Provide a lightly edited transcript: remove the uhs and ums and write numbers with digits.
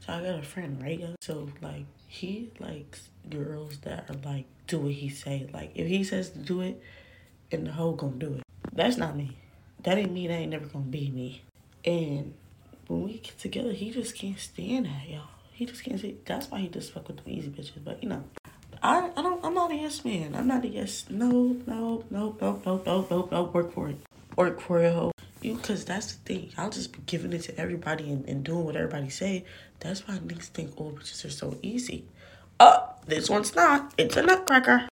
So I got a friend, right? So like he likes girls that are like do what he say. Like if he says to do it, and the hoe gonna do it. That's not me. That ain't me. That ain't never gonna be me. And when we get together, he just can't stand that, y'all. He just can't see. That's why he just fuck with the easy bitches. But you know, I don't. I'm not a yes man. I'm not a yes. No, no, no, no, no, no, no, no. Work for it. Work for it, hoe. You, cause that's the thing. I'll just be giving it to everybody and doing what everybody say. That's why niggas think old bitches are so easy. Oh, this one's not. It's a nutcracker.